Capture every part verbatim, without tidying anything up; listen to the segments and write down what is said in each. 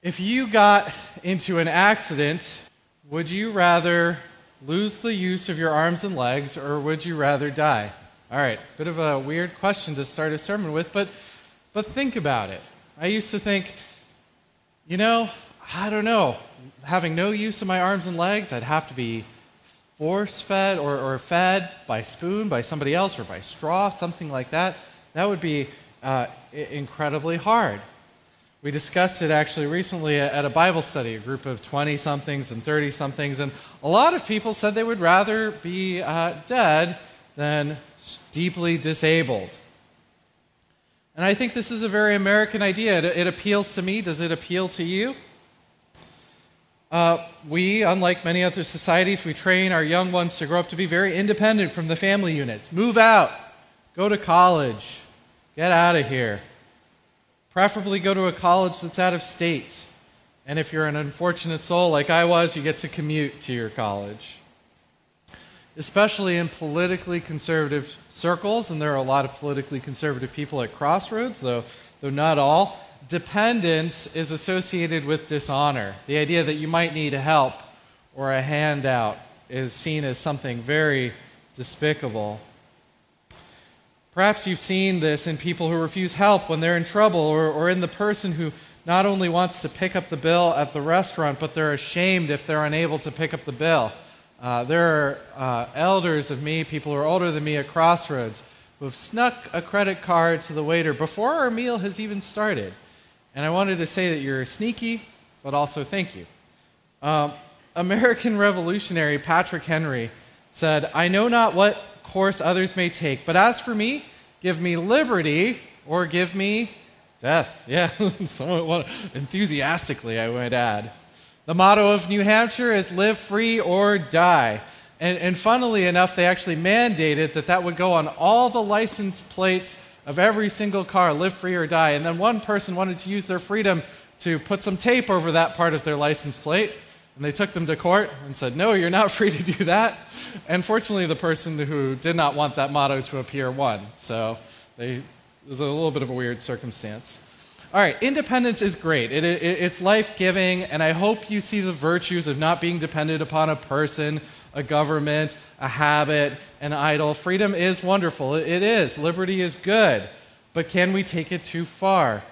If you got into an accident, would you rather lose the use of your arms and legs, or would you rather die? All right, bit of a weird question to start a sermon with, but but think about it. I used to think, you know, I don't know, having no use of my arms and legs, I'd have to be force-fed or, or fed by spoon, by somebody else, or by straw, something like that. That would be uh, incredibly hard. We discussed it actually recently at a Bible study, a group of twenty-somethings and thirty-somethings, and a lot of people said they would rather be uh, dead than deeply disabled. And I think this is a very American idea. It, it appeals to me. Does it appeal to you? Uh, we, unlike many other societies, we train our young ones to grow up to be very independent from the family unit. Move out. Go to college. Get out of here. Preferably go to a college that's out of state. And if you're an unfortunate soul like I was, you get to commute to your college. Especially in politically conservative circles, and there are a lot of politically conservative people at Crossroads, though, though not all, dependence is associated with dishonor. The idea that you might need help or a handout is seen as something very despicable. Perhaps you've seen this in people who refuse help when they're in trouble, or, or in the person who not only wants to pick up the bill at the restaurant, but they're ashamed if they're unable to pick up the bill. Uh, there are uh, elders of me, people who are older than me at Crossroads, who have snuck a credit card to the waiter before our meal has even started. And I wanted to say that you're sneaky, but also thank you. Um, American revolutionary Patrick Henry said, "I know not what course others may take, but as for me, give me liberty or give me death." Yeah, somewhat enthusiastically, I would add. The motto of New Hampshire is live free or die. And, and funnily enough, they actually mandated that that would go on all the license plates of every single car, live free or die. And then one person wanted to use their freedom to put some tape over that part of their license plate. And they took them to court and said, "No, you're not free to do that." And fortunately, the person who did not want that motto to appear won. So they, it was a little bit of a weird circumstance. All right, independence is great. It, it, it's life-giving, and I hope you see the virtues of not being dependent upon a person, a government, a habit, an idol. Freedom is wonderful. It, it is. Liberty is good. But can we take it too far?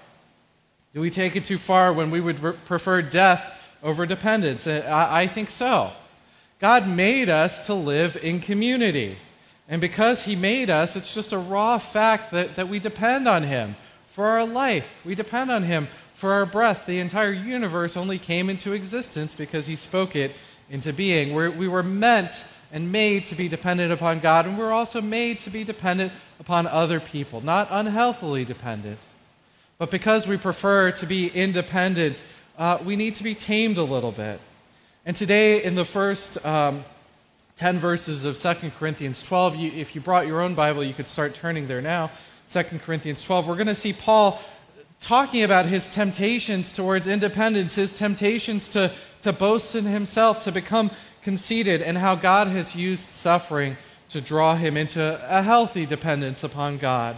Do we take it too far when we would re- prefer death over dependence? I, I think so. God made us to live in community. And because he made us, it's just a raw fact that, that we depend on him for our life. We depend on him for our breath. The entire universe only came into existence because he spoke it into being. We're, we were meant and made to be dependent upon God, and we're also made to be dependent upon other people, not unhealthily dependent. But because we prefer to be independent, uh, we need to be tamed a little bit. And today, in the first um, ten verses of Second Corinthians twelve, you, if you brought your own Bible, you could start turning there now. Second Corinthians twelve, we're going to see Paul talking about his temptations towards independence, his temptations to, to boast in himself, to become conceited, and how God has used suffering to draw him into a healthy dependence upon God.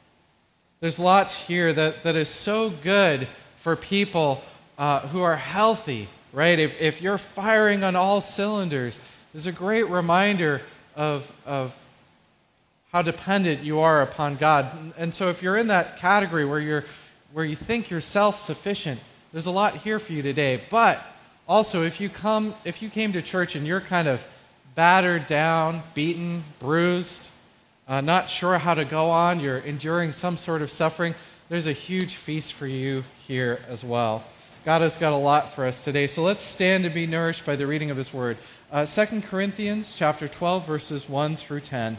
There's lots here that, that is so good for people uh, who are healthy, right? If, if you're firing on all cylinders, there's a great reminder of, of how dependent you are upon God. And so if you're in that category where you're where you think you're self-sufficient, there's a lot here for you today. But also, if you come if you came to church and you're kind of battered down, beaten, bruised, uh, not sure how to go on, you're enduring some sort of suffering, there's a huge feast for you here as well. God has got a lot for us today. So let's stand and be nourished by the reading of his word. Uh, Second Corinthians chapter twelve, verses one through ten.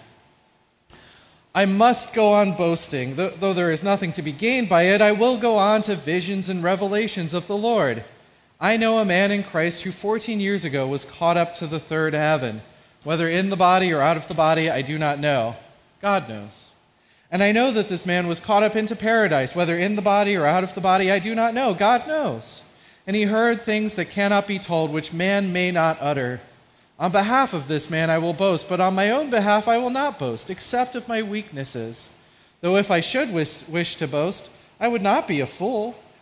"I must go on boasting, though there is nothing to be gained by it. I will go on to visions and revelations of the Lord. I know a man in Christ who fourteen years ago was caught up to the third heaven. Whether in the body or out of the body, I do not know. God knows. And I know that this man was caught up into paradise. Whether in the body or out of the body, I do not know. God knows. And he heard things that cannot be told, which man may not utter. On behalf of this man I will boast, but on my own behalf I will not boast, except of my weaknesses. Though if I should wish, wish to boast, I would not be a fool,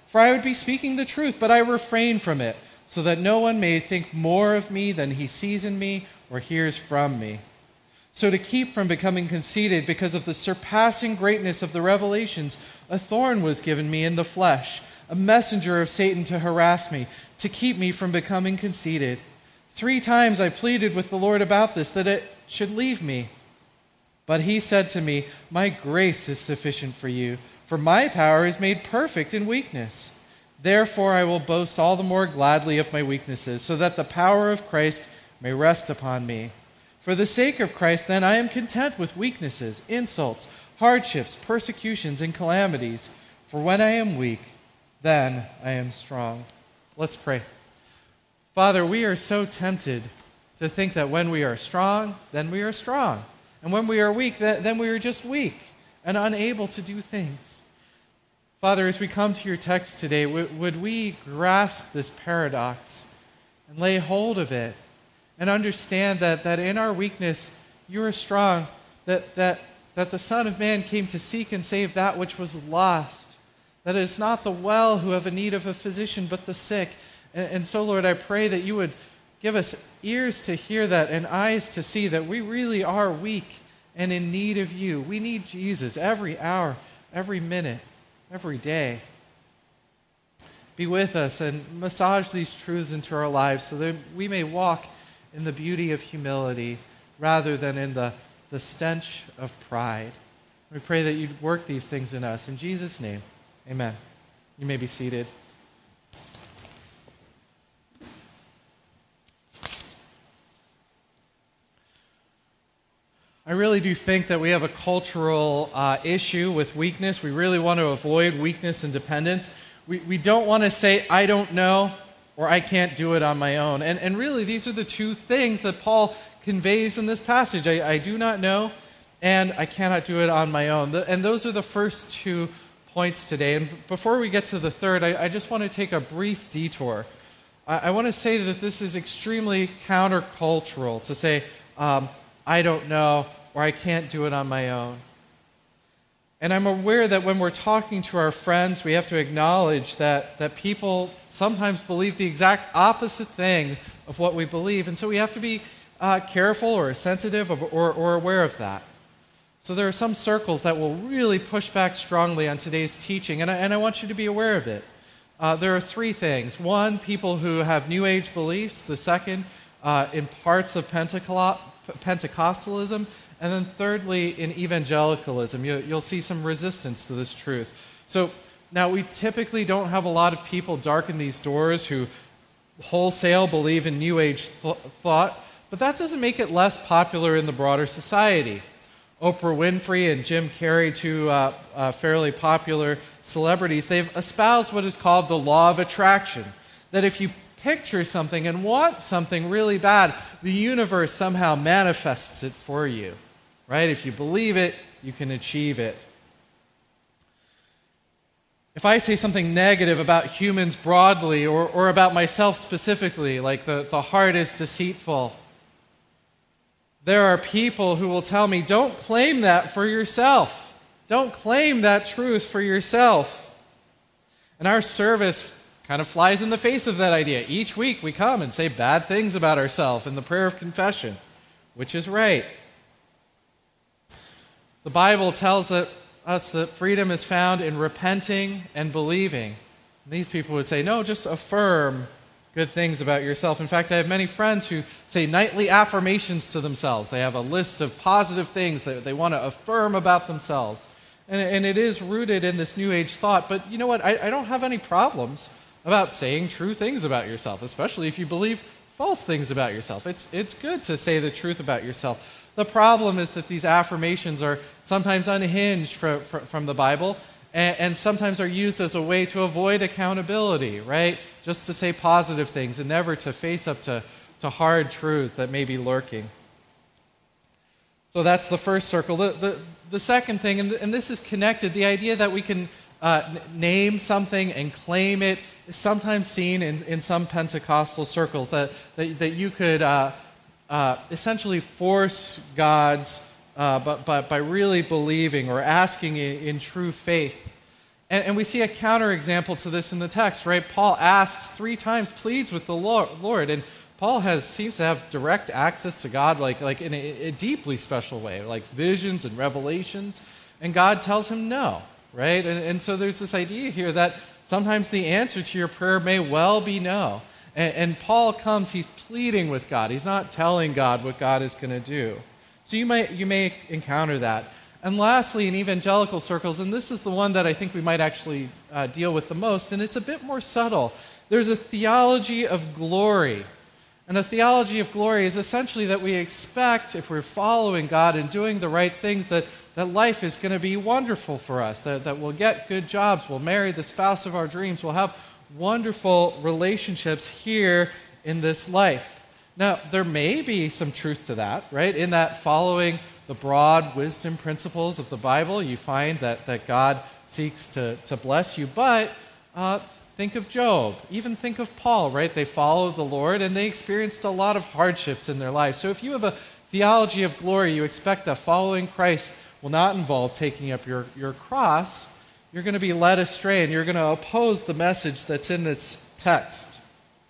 For I would be speaking the truth, but I refrain from it, so that no one may think more of me than he sees in me or hears from me. So to keep from becoming conceited because of the surpassing greatness of the revelations, a thorn was given me in the flesh, a messenger of Satan to harass me, to keep me from becoming conceited. Three times I pleaded with the Lord about this, that it should leave me. But he said to me, my grace is sufficient for you, for my power is made perfect in weakness. Therefore I will boast all the more gladly of my weaknesses, so that the power of Christ may rest upon me. For the sake of Christ, then, I am content with weaknesses, insults, hardships, persecutions, and calamities. For when I am weak, then I am strong. Let's pray. Father, we are so tempted to think that when we are strong, then we are strong. And when we are weak, then we are just weak and unable to do things. Father, as we come to your text today, would we grasp this paradox and lay hold of it and understand that, that in our weakness, you are strong, that, that, that the Son of Man came to seek and save that which was lost, that it is not the well who have a need of a physician, but the sick. And, and so, Lord, I pray that you would give us ears to hear that and eyes to see that we really are weak and in need of you. We need Jesus every hour, every minute, every day. Be with us and massage these truths into our lives so that we may walk in the beauty of humility rather than in the, the stench of pride. We pray that you'd work these things in us. In Jesus' name, amen. You may be seated. I really do think that we have a cultural uh, issue with weakness. We really want to avoid weakness and dependence. We, we don't want to say, I don't know, or I can't do it on my own. And, and really, these are the two things that Paul conveys in this passage. I, I do not know, and I cannot do it on my own. The, and those are the first two points today. And before we get to the third, I, I just want to take a brief detour. I, I want to say that this is extremely countercultural to say, um, I don't know, or I can't do it on my own. And I'm aware that when we're talking to our friends, we have to acknowledge that, that people sometimes believe the exact opposite thing of what we believe. And so we have to be uh, careful or sensitive of, or, or aware of that. So there are some circles that will really push back strongly on today's teaching, and I, and I want you to be aware of it. Uh, there are three things. One, people who have New Age beliefs. The second, uh, in parts of Pentecost, Pentecostalism. And then thirdly, in evangelicalism, you, you'll see some resistance to this truth. So now we typically don't have a lot of people darken these doors who wholesale believe in New Age th- thought, but that doesn't make it less popular in the broader society. Oprah Winfrey and Jim Carrey, two uh, uh, fairly popular celebrities, they've espoused what is called the law of attraction, that if you picture something and want something really bad, the universe somehow manifests it for you. Right? If you believe it, you can achieve it. If I say something negative about humans broadly or, or about myself specifically, like the, the heart is deceitful, there are people who will tell me, don't claim that for yourself. Don't claim that truth for yourself. And our service kind of flies in the face of that idea. Each week we come and say bad things about ourselves in the prayer of confession, which is right. The Bible tells that, us that freedom is found in repenting and believing. And these people would say, no, just affirm good things about yourself. In fact, I have many friends who say nightly affirmations to themselves. They have a list of positive things that they want to affirm about themselves. And, and it is rooted in this New Age thought. But you know what? I, I don't have any problems about saying true things about yourself, especially if you believe false things about yourself. It's, it's good to say the truth about yourself. The problem is that these affirmations are sometimes unhinged from, from the Bible and, and sometimes are used as a way to avoid accountability, right? Just to say positive things and never to face up to, to hard truth that may be lurking. So that's the first circle. The, the, the second thing, and, and this is connected, the idea that we can uh, name something and claim it is sometimes seen in, in some Pentecostal circles, that, that, that you could uh, uh, essentially force God's, uh, but, but by really believing or asking in, in true faith. And, and we see a counterexample to this in the text, right? Paul asks three times, pleads with the Lord, and Paul has seems to have direct access to God, like, like in a, a deeply special way, like visions and revelations, and God tells him no, right? And, and so there's this idea here that sometimes the answer to your prayer may well be no. And, and Paul comes, he's pleading with God. He's not telling God what God is going to do. So you might you may encounter that. And lastly, in evangelical circles, and this is the one that I think we might actually uh, deal with the most, and it's a bit more subtle, there's a theology of glory. And a theology of glory is essentially that we expect, if we're following God and doing the right things, that, that life is going to be wonderful for us, that, that we'll get good jobs, we'll marry the spouse of our dreams, we'll have wonderful relationships here in this life. Now, there may be some truth to that, right? In that following the broad wisdom principles of the Bible, you find that, that God seeks to, to bless you. But uh, think of Job, even think of Paul, right? They followed the Lord and they experienced a lot of hardships in their lives. So if you have a theology of glory, you expect that following Christ will not involve taking up your, your cross, you're going to be led astray and you're going to oppose the message that's in this text.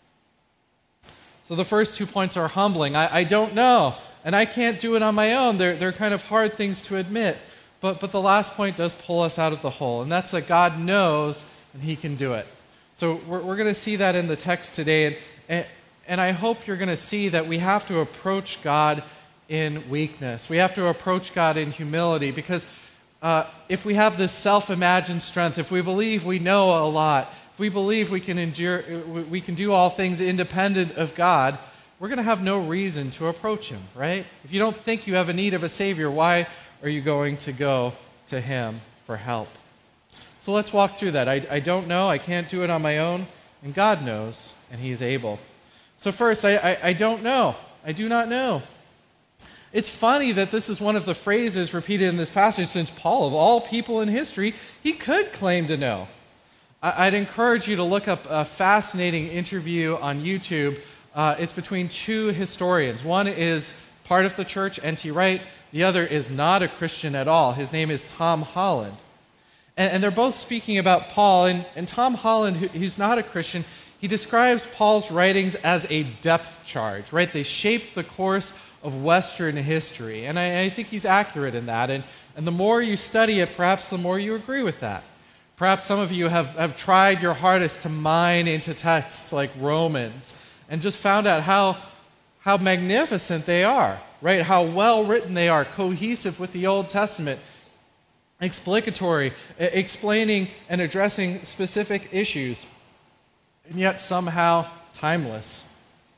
So the first two points are humbling. I, I don't know. And I can't do it on my own. They're, they're kind of hard things to admit. But, but the last point does pull us out of the hole, and that's that God knows and he can do it. So we're, we're going to see that in the text today. And, and, and I hope you're going to see that we have to approach God in weakness. We have to approach God in humility, because uh, if we have this self-imagined strength, if we believe we know a lot, if we believe we can endure, we can do all things independent of God, we're going to have no reason to approach him, right? If you don't think you have a need of a Savior, why are you going to go to him for help? So let's walk through that. I, I don't know, I can't do it on my own, and God knows, and he is able. So first, I, I, I don't know. I do not know. It's funny that this is one of the phrases repeated in this passage, since Paul, of all people in history, he could claim to know. I, I'd encourage you to look up a fascinating interview on YouTube. Uh, it's between two historians. One is part of the church, N T Wright. The other is not a Christian at all. His name is Tom Holland. And, and they're both speaking about Paul. And, and Tom Holland, who, who's not a Christian, he describes Paul's writings as a depth charge, right? They shaped the course of Western history. And I, I think he's accurate in that. And, and the more you study it, perhaps the more you agree with that. Perhaps some of you have, have tried your hardest to mine into texts like Romans, and just found out how, how magnificent they are, right? How well written they are, cohesive with the Old Testament, explicatory, explaining and addressing specific issues, and yet somehow timeless.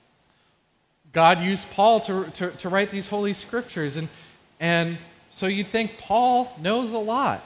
God used Paul to, to, to write these holy scriptures, and, and so you'd think Paul knows a lot.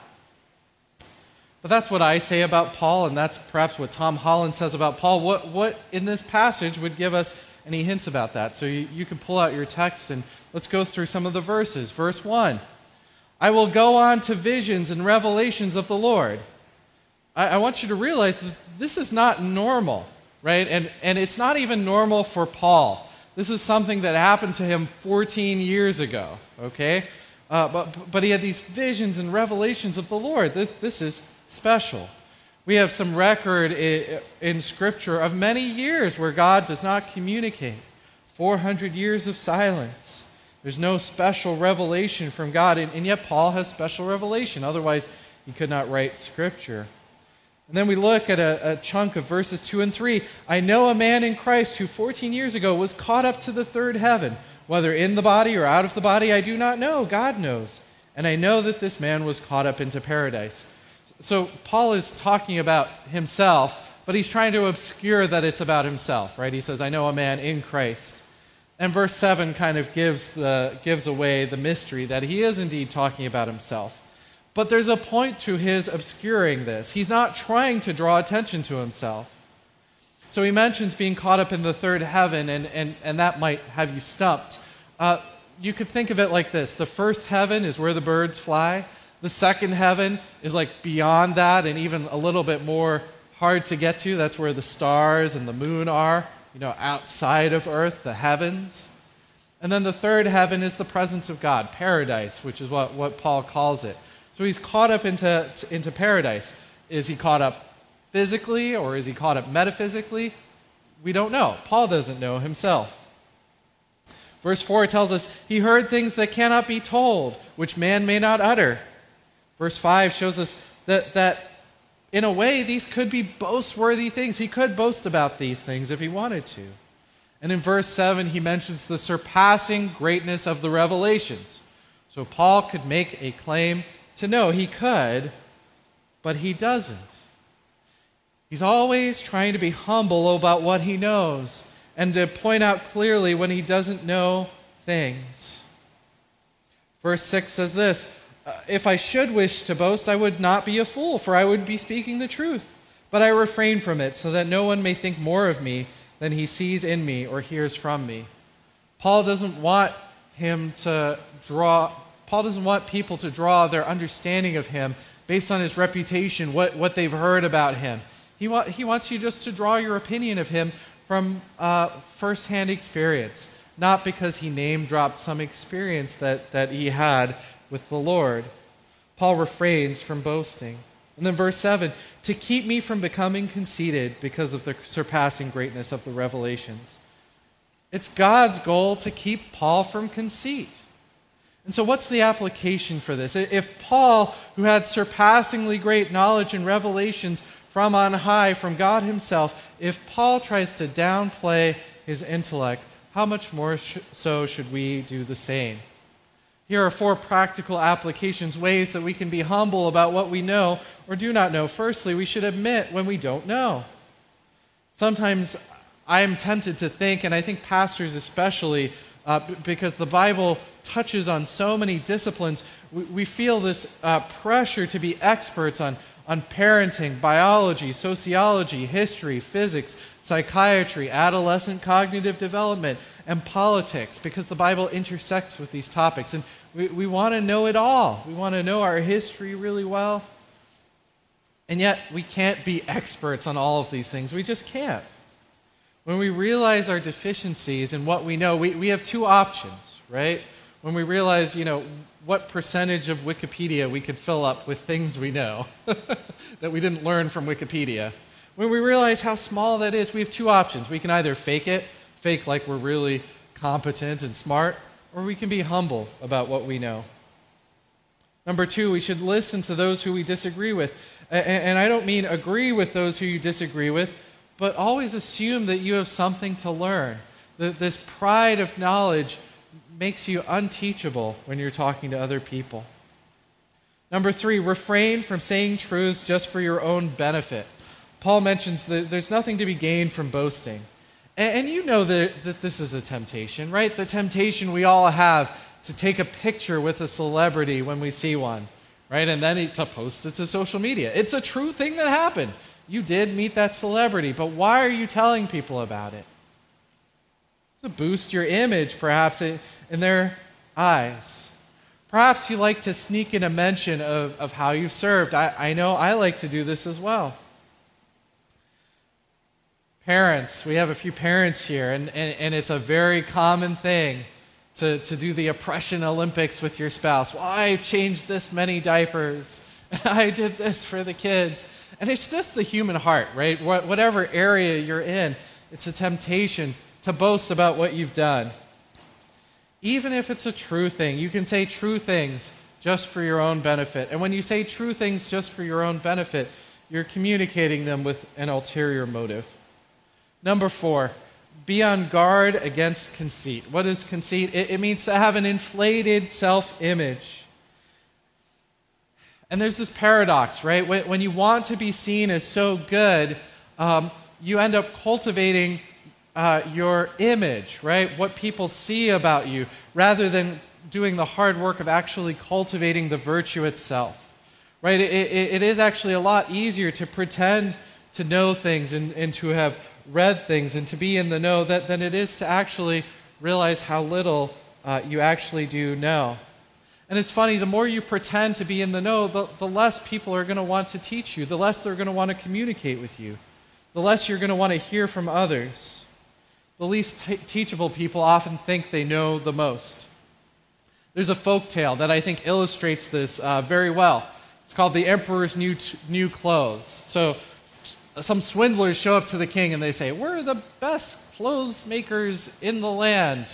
But that's what I say about Paul, and that's perhaps what Tom Holland says about Paul. What, what in this passage would give us any hints about that? So you, you can pull out your text and let's go through some of the verses. Verse one, I will go on to visions and revelations of the Lord. I, I want you to realize that this is not normal, right? And, and it's not even normal for Paul. This is something that happened to him fourteen years ago, okay? Uh, but, but he had these visions and revelations of the Lord. This, this is special. We have some record in, in Scripture of many years where God does not communicate. four hundred years of silence. There's no special revelation from God, and, and yet Paul has special revelation. Otherwise, he could not write Scripture. And then we look at a, a chunk of verses two and three. I know a man in Christ who fourteen years ago was caught up to the third heaven. Whether in the body or out of the body, I do not know. God knows. And I know that this man was caught up into paradise. So Paul is talking about himself, but he's trying to obscure that it's about himself, right? He says, I know a man in Christ. And verse seven kind of gives the gives away the mystery that he is indeed talking about himself. But there's a point to his obscuring this. He's not trying to draw attention to himself. So he mentions being caught up in the third heaven, and, and, and that might have you stumped. Uh, you could think of it like this. The first heaven is where the birds fly. The second heaven is like beyond that and even a little bit more hard to get to. That's where the stars and the moon are, you know, outside of earth, the heavens. And then the third heaven is the presence of God, paradise, which is what, what Paul calls it. So he's caught up into, into paradise. Is he caught up physically or is he caught up metaphysically? We don't know. Paul doesn't know himself. Verse four tells us he heard things that cannot be told, which man may not utter. Verse five shows us that, that in a way, these could be boast-worthy things. He could boast about these things if he wanted to. And in verse seven, he mentions the surpassing greatness of the revelations. So Paul could make a claim to know. He could, but he doesn't. He's always trying to be humble about what he knows and to point out clearly when he doesn't know things. Verse six says this, if I should wish to boast, I would not be a fool, for I would be speaking the truth. But I refrain from it, so that no one may think more of me than he sees in me or hears from me. Paul doesn't want him to draw, Paul doesn't want people to draw their understanding of him based on his reputation, what, what they've heard about him. He, wa- he wants you just to draw your opinion of him from uh, firsthand experience, not because he name-dropped some experience that, that he had with the Lord. Paul refrains from boasting. And then verse seven, to keep me from becoming conceited because of the surpassing greatness of the revelations. It's God's goal to keep Paul from conceit. And so what's the application for this? If Paul, who had surpassingly great knowledge and revelations from on high, from God himself, if Paul tries to downplay his intellect, how much more sh- so should we do the same? Here are four practical applications, ways that we can be humble about what we know or do not know. Firstly, we should admit when we don't know. Sometimes I am tempted to think, and I think pastors especially, uh, b- because the Bible touches on so many disciplines, we, we feel this uh, pressure to be experts on on parenting, biology, sociology, history, physics, psychiatry, adolescent cognitive development, and politics, because the Bible intersects with these topics. And we, we want to know it all. We want to know our history really well. And yet, we can't be experts on all of these things. We just can't. When we realize our deficiencies in what we know, we, we have two options, right? When we realize, you know, what percentage of Wikipedia we could fill up with things we know that we didn't learn from Wikipedia. When we realize how small that is, we have two options. We can either fake it, fake like we're really competent and smart, or we can be humble about what we know. Number two, we should listen to those who we disagree with. And I don't mean agree with those who you disagree with, but always assume that you have something to learn. This pride of knowledge makes you unteachable when you're talking to other people. Number three, refrain from saying truths just for your own benefit. Paul mentions that there's nothing to be gained from boasting. And, and you know that, that this is a temptation, right? The temptation we all have to take a picture with a celebrity when we see one, right? And then to post it to social media. It's a true thing that happened. You did meet that celebrity, but why are you telling people about it? To boost your image, perhaps, in their eyes. Perhaps you like to sneak in a mention of, of how you've served. I, I know I like to do this as well. Parents, we have a few parents here, and, and, and it's a very common thing to, to do the oppression Olympics with your spouse. Well, I changed this many diapers. I did this for the kids. And it's just the human heart, right? Whatever area you're in, it's a temptation to boast about what you've done. Even if it's a true thing, you can say true things just for your own benefit. And when you say true things just for your own benefit, you're communicating them with an ulterior motive. Number four, be on guard against conceit. What is conceit? It, it means to have an inflated self-image. And there's this paradox, right? When, when you want to be seen as so good, um, you end up cultivating Uh, your image, right? What people see about you, rather than doing the hard work of actually cultivating the virtue itself, right? It, it, it is actually a lot easier to pretend to know things and, and to have read things and to be in the know that, than it is to actually realize how little uh, you actually do know. And it's funny, the more you pretend to be in the know, the, the less people are going to want to teach you, the less they're going to want to communicate with you, the less you're going to want to hear from others. The least t- teachable people often think they know the most. There's a folk tale that I think illustrates this uh, very well. It's called the emperor's new t- new clothes. So some swindlers show up to the king and they say, we're the best clothes makers in the land.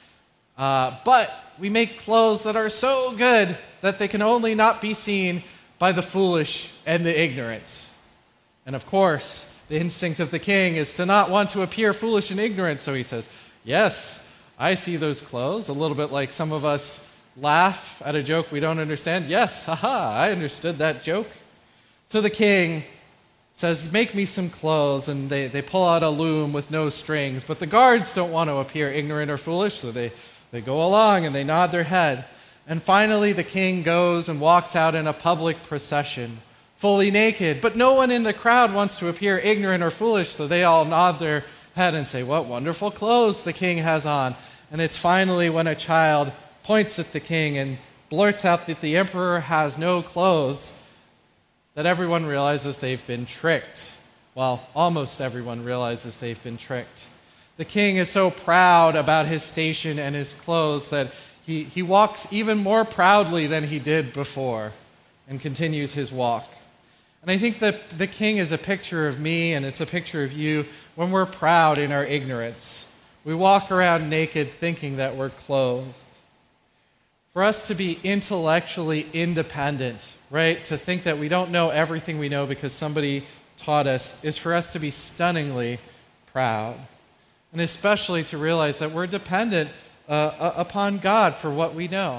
Uh, but we make clothes that are so good that they can only not be seen by the foolish and the ignorant. And of course, the instinct of the king is to not want to appear foolish and ignorant. So he says, yes, I see those clothes. A little bit like some of us laugh at a joke we don't understand. Yes, haha, I understood that joke. So the king says, make me some clothes, and they, they pull out a loom with no strings. But the guards don't want to appear ignorant or foolish, so they, they go along and they nod their head. And finally the king goes and walks out in a public procession, fully naked. But no one in the crowd wants to appear ignorant or foolish, so they all nod their head and say, what wonderful clothes the king has on. And it's finally when a child points at the king and blurts out that the emperor has no clothes, that everyone realizes they've been tricked. Well, almost everyone realizes they've been tricked. The king is so proud about his station and his clothes that he, he walks even more proudly than he did before and continues his walk. And I think that the king is a picture of me, and it's a picture of you when we're proud in our ignorance. We walk around naked thinking that we're clothed. For us to be intellectually independent, right, to think that we don't know everything we know because somebody taught us, is for us to be stunningly proud. And especially to realize that we're dependent uh, upon God for what we know.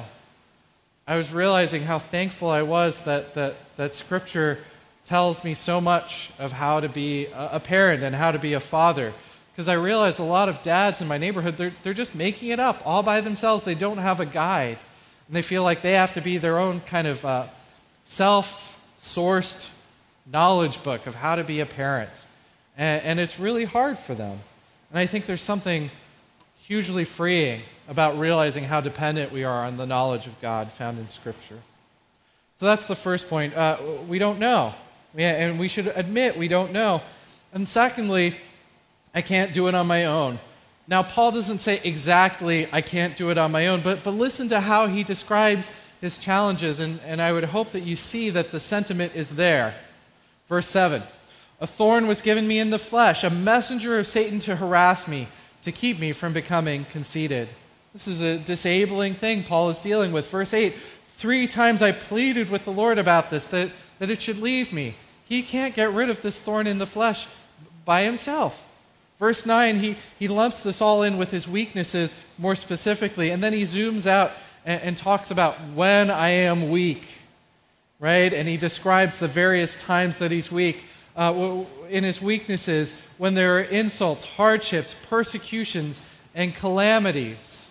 I was realizing how thankful I was that, that, that Scripture tells me so much of how to be a parent and how to be a father. Because I realized a lot of dads in my neighborhood, they're, they're just making it up all by themselves. They don't have a guide. And they feel like they have to be their own kind of uh, self-sourced knowledge book of how to be a parent. And, and it's really hard for them. And I think there's something hugely freeing about realizing how dependent we are on the knowledge of God found in Scripture. So that's the first point. Uh, we don't know. And we should admit we don't know. And secondly, I can't do it on my own. Now, Paul doesn't say exactly, I can't do it on my own, but, but listen to how he describes his challenges, and, and I would hope that you see that the sentiment is there. Verse seven, a thorn was given me in the flesh, a messenger of Satan to harass me, to keep me from becoming conceited. This is a disabling thing Paul is dealing with. Verse eight, three times I pleaded with the Lord about this, that, that it should leave me. He can't get rid of this thorn in the flesh by himself. Verse nine, he, he lumps this all in with his weaknesses more specifically, and then he zooms out and, and talks about when I am weak, right? And he describes the various times that he's weak. Uh, in his weaknesses, when there are insults, hardships, persecutions, and calamities.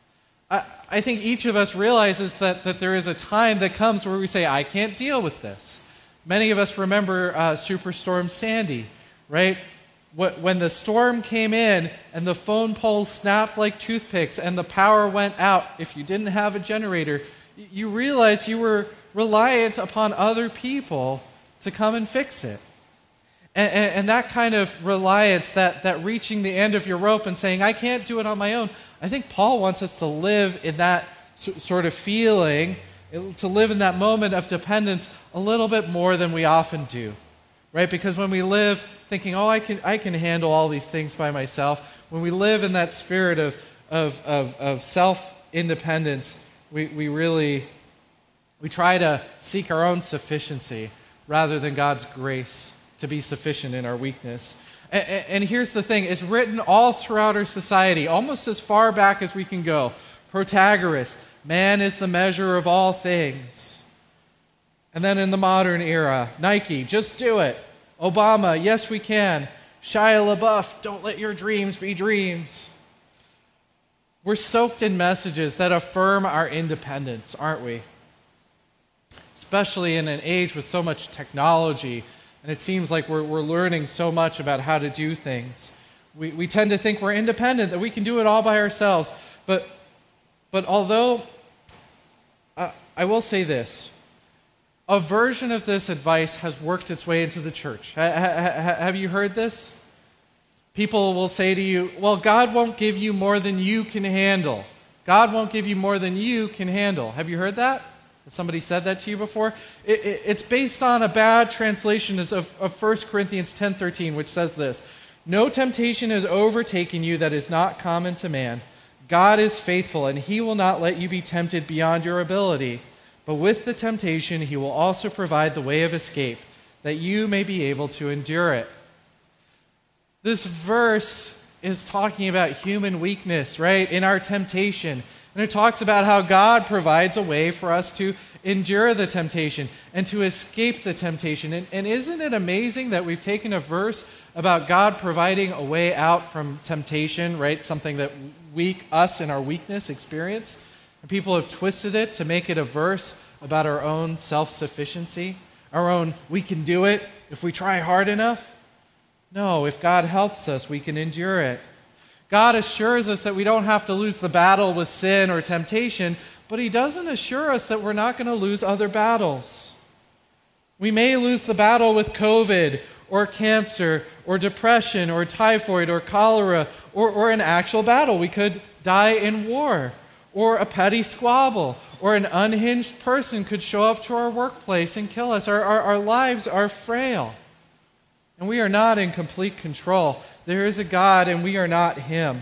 I, I think each of us realizes that, that there is a time that comes where we say, I can't deal with this. Many of us remember uh, Superstorm Sandy, right? When the storm came in and the phone poles snapped like toothpicks and the power went out, if you didn't have a generator, you realized you were reliant upon other people to come and fix it. And, and, and that kind of reliance, that, that reaching the end of your rope and saying, I can't do it on my own, I think Paul wants us to live in that sort of feeling, to live in that moment of dependence a little bit more than we often do. Right? Because when we live thinking, oh, I can I can handle all these things by myself, when we live in that spirit of of of, of self-independence, we, we really we try to seek our own sufficiency rather than God's grace to be sufficient in our weakness. And, and here's the thing, it's written all throughout our society, almost as far back as we can go. Protagoras, man is the measure of all things. And then in the modern era, Nike, just do it. Obama, yes we can. Shia LaBeouf, don't let your dreams be dreams. We're soaked in messages that affirm our independence, aren't we? Especially in an age with so much technology, and it seems like we're, we're learning so much about how to do things. We, we tend to think we're independent, that we can do it all by ourselves. But, but although, uh, I will say this, a version of this advice has worked its way into the church. Ha, ha, have you heard this? People will say to you, well, God won't give you more than you can handle. God won't give you more than you can handle. Have you heard that? Has somebody said that to you before? It, it, it's based on a bad translation of, of First Corinthians ten thirteen, which says this: "No temptation has overtaken you that is not common to man. God is faithful, and he will not let you be tempted beyond your ability. But with the temptation, he will also provide the way of escape, that you may be able to endure it." This verse is talking about human weakness, right, in our temptation. And it talks about how God provides a way for us to endure the temptation and to escape the temptation. And, and isn't it amazing that we've taken a verse about God providing a way out from temptation, right, something that we, us in our weakness, experience, and people have twisted it to make it a verse about our own self-sufficiency, our own, we can do it if we try hard enough? No, if God helps us, we can endure it. God assures us that we don't have to lose the battle with sin or temptation, but he doesn't assure us that we're not going to lose other battles. We may lose the battle with COVID or cancer or depression or typhoid or cholera or, or an actual battle. We could die in war, or a petty squabble, or an unhinged person could show up to our workplace and kill us. Our, our, our lives are frail. And we are not in complete control. There is a God, and we are not him.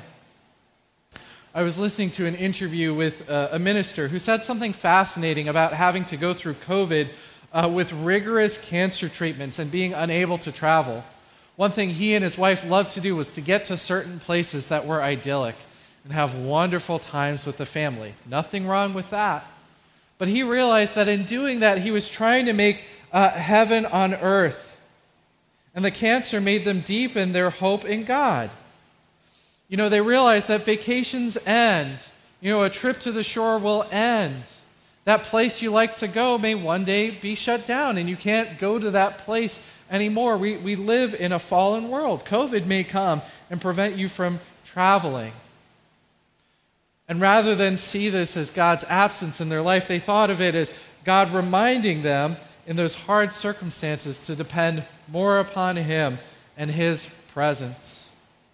I was listening to an interview with uh, a minister who said something fascinating about having to go through COVID uh, with rigorous cancer treatments and being unable to travel. One thing he and his wife loved to do was to get to certain places that were idyllic and have wonderful times with the family. Nothing wrong with that. But he realized that in doing that, he was trying to make uh, heaven on earth. And the cancer made them deepen their hope in God. You know, they realized that vacations end. You know, a trip to the shore will end. That place you like to go may one day be shut down, and you can't go to that place anymore. We, we live in a fallen world. COVID may come and prevent you from traveling. And rather than see this as God's absence in their life, they thought of it as God reminding them in those hard circumstances to depend more upon him and his presence.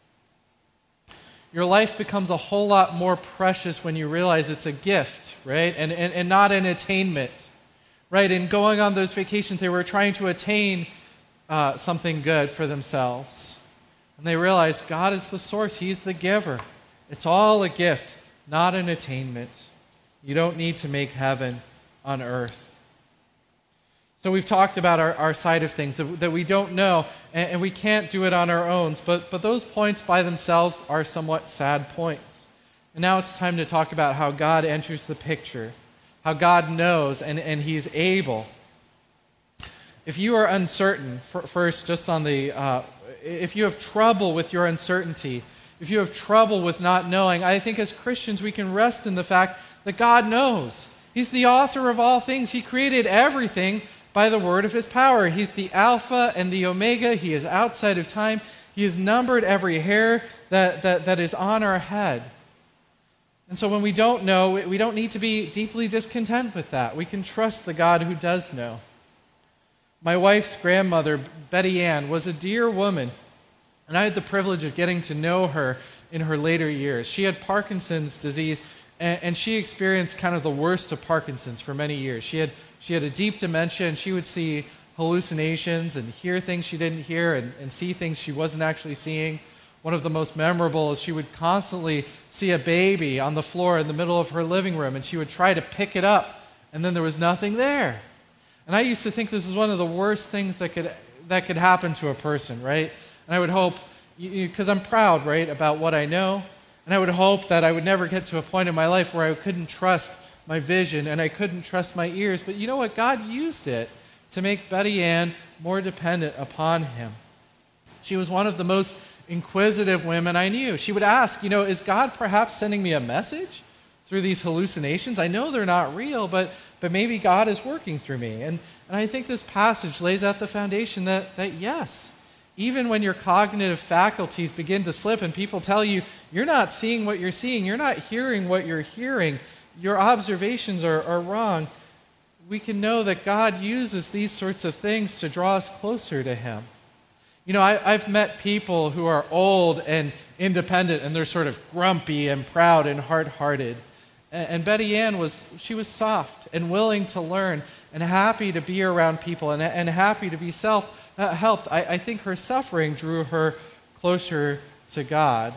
Your life becomes a whole lot more precious when you realize it's a gift, right? And, and, and not an attainment, right? In going on those vacations, they were trying to attain uh, something good for themselves. And they realized God is the source. He's the giver. It's all a gift, not an attainment. You don't need to make heaven on earth. So we've talked about our, our side of things, that, that we don't know, and, and we can't do it on our own. But, but those points by themselves are somewhat sad points. And now it's time to talk about how God enters the picture, how God knows and, and he's able. If you are uncertain, for, first just on the, uh, if you have trouble with your uncertainty, if you have trouble with not knowing, I think as Christians we can rest in the fact that God knows. He's the author of all things. He created everything by the word of his power. He's the Alpha and the Omega. He is outside of time. He has numbered every hair that, that, that is on our head. And so when we don't know, we don't need to be deeply discontent with that. We can trust the God who does know. My wife's grandmother, Betty Ann, was a dear woman, and I had the privilege of getting to know her in her later years. She had Parkinson's disease, and, and she experienced kind of the worst of Parkinson's for many years. She had She had a deep dementia, and she would see hallucinations and hear things she didn't hear and, and see things she wasn't actually seeing. One of the most memorable is she would constantly see a baby on the floor in the middle of her living room, and she would try to pick it up, and then there was nothing there. And I used to think this was one of the worst things that could that could happen to a person, right? And I would hope, because I'm proud, right, about what I know, and I would hope that I would never get to a point in my life where I couldn't trust my vision, and I couldn't trust my ears. But you know what? God used it to make Betty Ann more dependent upon him. She was one of the most inquisitive women I knew. She would ask, you know, is God perhaps sending me a message through these hallucinations? I know they're not real, but but maybe God is working through me. And, and I think this passage lays out the foundation that, that yes, even when your cognitive faculties begin to slip and people tell you, you're not seeing what you're seeing, you're not hearing what you're hearing, your observations are, are wrong, we can know that God uses these sorts of things to draw us closer to him. You know, I, I've met people who are old and independent, and they're sort of grumpy and proud and hard-hearted. And Betty Ann was, she was soft and willing to learn and happy to be around people and, and happy to be self-helped. I, I think her suffering drew her closer to God.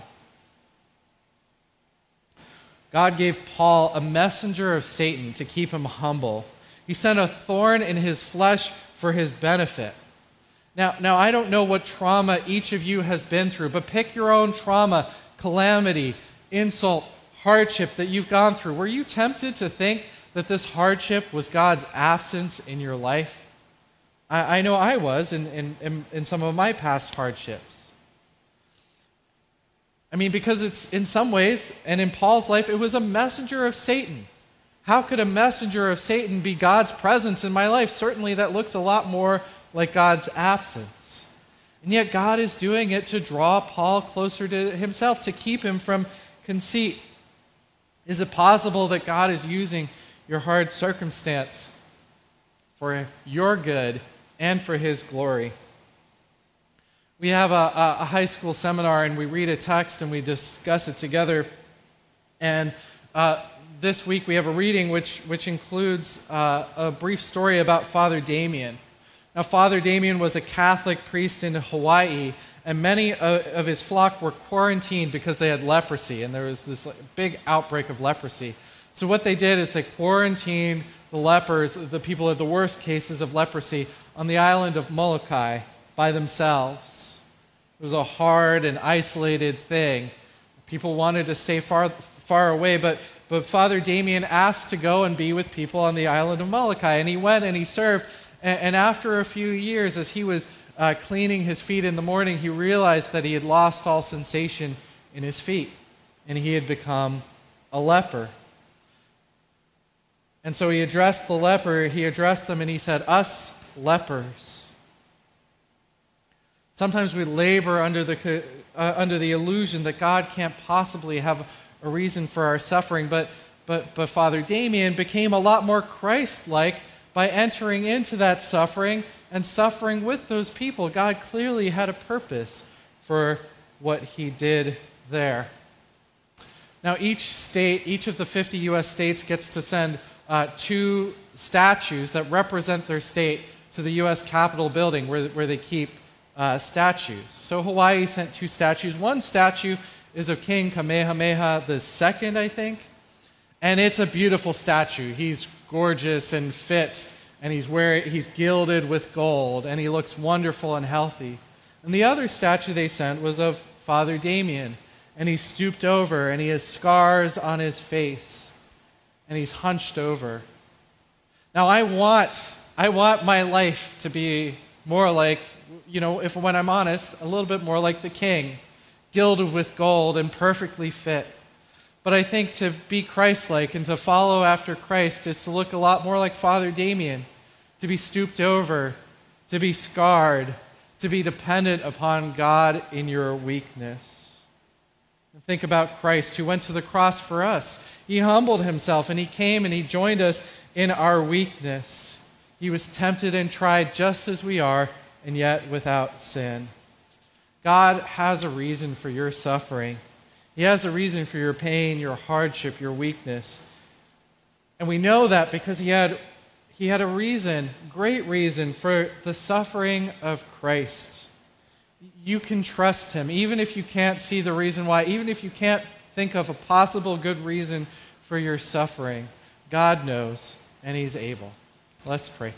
God gave Paul a messenger of Satan to keep him humble. He sent a thorn in his flesh for his benefit. Now, now I don't know what trauma each of you has been through, but pick your own trauma, calamity, insult, hardship that you've gone through. Were you tempted to think that this hardship was God's absence in your life? I, I know I was in, in, in, in some of my past hardships. I mean, because it's in some ways, and in Paul's life, it was a messenger of Satan. How could a messenger of Satan be God's presence in my life? Certainly that looks a lot more like God's absence. And yet God is doing it to draw Paul closer to himself, to keep him from conceit. Is it possible that God is using your hard circumstance for your good and for his glory? We have a, a high school seminar and we read a text and we discuss it together. And uh, this week we have a reading which, which includes uh, a brief story about Father Damien. Now, Father Damien was a Catholic priest in Hawaii, and many of his flock were quarantined because they had leprosy, and there was this big outbreak of leprosy. So what they did is they quarantined the lepers, the people with the worst cases of leprosy, on the island of Molokai by themselves. It was a hard and isolated thing. People wanted to stay far, far away, but, but Father Damien asked to go and be with people on the island of Molokai, and he went and he served, and, and after a few years, as he was Uh, cleaning his feet in the morning, he realized that he had lost all sensation in his feet, and he had become a leper. And so he addressed the leper, he addressed them, and he said, "Us lepers." Sometimes we labor under the, uh, under the illusion that God can't possibly have a reason for our suffering, but, but, but Father Damien became a lot more Christ-like by entering into that suffering and suffering with those people. God clearly had a purpose for what he did there. Now, each state, each of the fifty U S states gets to send uh, two statues that represent their state to the U S Capitol building where, where they keep uh, statues. So Hawaii sent two statues. One statue is of King Kamehameha the Second, I think, and it's a beautiful statue. He's gorgeous and fit, and he's wearing, he's gilded with gold, and he looks wonderful and healthy. And the other statue they sent was of Father Damien, and he's stooped over, and he has scars on his face, and he's hunched over. Now, I want, I want my life to be more like, you know, if when I'm honest, a little bit more like the king, gilded with gold and perfectly fit. But I think to be Christ-like and to follow after Christ is to look a lot more like Father Damien, to be stooped over, to be scarred, to be dependent upon God in your weakness. And think about Christ who went to the cross for us. He humbled himself and he came and he joined us in our weakness. He was tempted and tried just as we are, and yet without sin. God has a reason for your suffering. He has a reason for your pain, your hardship, your weakness. And we know that because he had, he had a reason, great reason, for the suffering of Christ. You can trust him, even if you can't see the reason why, even if you can't think of a possible good reason for your suffering. God knows, and he's able. Let's pray.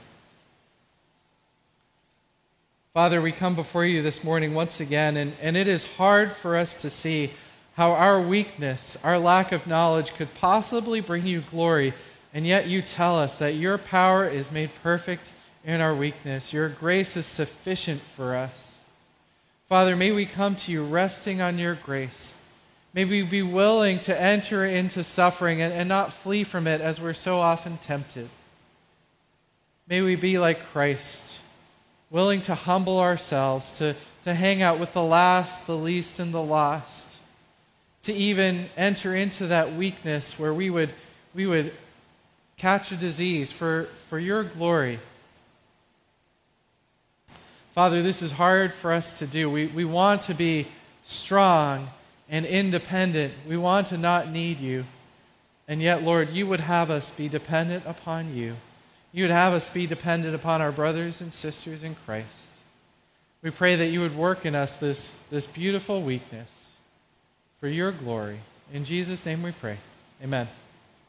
Father, we come before you this morning once again, and, and it is hard for us to see how our weakness, our lack of knowledge could possibly bring you glory, and yet you tell us that your power is made perfect in our weakness. Your grace is sufficient for us. Father, may we come to you resting on your grace. May we be willing to enter into suffering and, and not flee from it as we're so often tempted. May we be like Christ, willing to humble ourselves, to, to hang out with the last, the least, and the lost, to even enter into that weakness where we would, we would catch a disease for, for your glory. Father, this is hard for us to do. We, we want to be strong and independent. We want to not need you. And yet, Lord, you would have us be dependent upon you. You would have us be dependent upon our brothers and sisters in Christ. We pray that you would work in us this, this beautiful weakness for your glory. In Jesus' name we pray. Amen.